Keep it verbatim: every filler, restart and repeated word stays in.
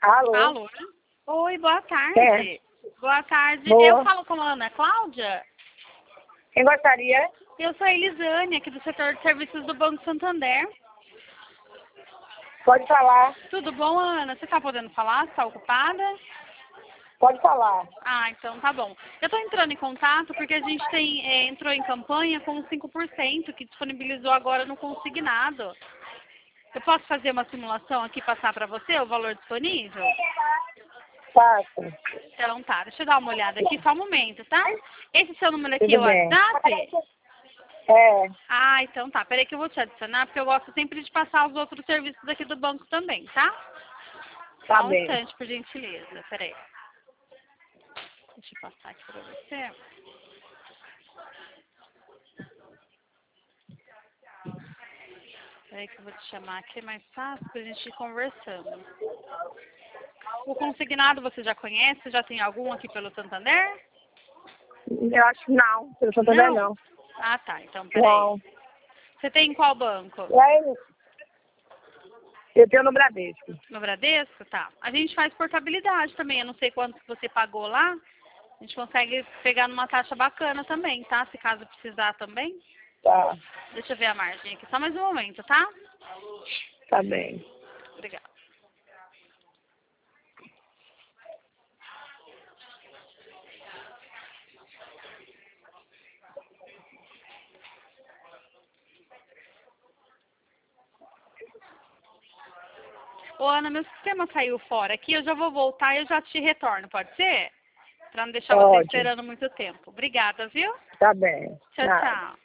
Alô? Alô? Oi, boa tarde. É. Boa tarde. Boa. Eu falo com a Ana Cláudia. Quem gostaria? Eu sou a Elisânia, aqui do setor de serviços do Banco Santander. Pode falar. Tudo bom, Ana? Você está podendo falar? Você está ocupada? Pode falar. Ah, então tá bom. Eu estou entrando em contato porque a gente tem, é, entrou em campanha com cinco por cento que disponibilizou agora no consignado. Eu posso fazer uma simulação aqui e passar para você o valor disponível? Faça. Então tá, deixa eu dar uma olhada aqui, só um momento, tá? Esse seu número aqui é Tudo o bem. WhatsApp? É, Ah, então tá. Peraí que eu vou te adicionar, porque eu gosto sempre de passar os outros serviços aqui do banco também, tá? tá Só um bem. instante, por gentileza. Peraí. Deixa eu passar aqui pra você. Peraí que eu vou te chamar aqui, é mais fácil pra gente ir conversando. O consignado você já conhece? Já tem algum aqui pelo Santander? Eu acho que não. Pelo Santander não. Ah, tá. Então, peraí. Não. Você tem em qual banco? E aí? Eu tenho no Bradesco. No Bradesco? Tá. A gente faz portabilidade também. Eu não sei quanto que você pagou lá. A gente consegue pegar numa taxa bacana também, tá? Se caso precisar também. Tá. Deixa eu ver a margem aqui. Só mais um momento, tá? Tá bem. Obrigada. Ô, Ana, meu sistema saiu fora aqui. Eu já vou voltar e eu já te retorno, pode ser? Pra não deixar você Pode. esperando muito tempo. Obrigada, viu? Tá bem. Tchau, Nada. tchau.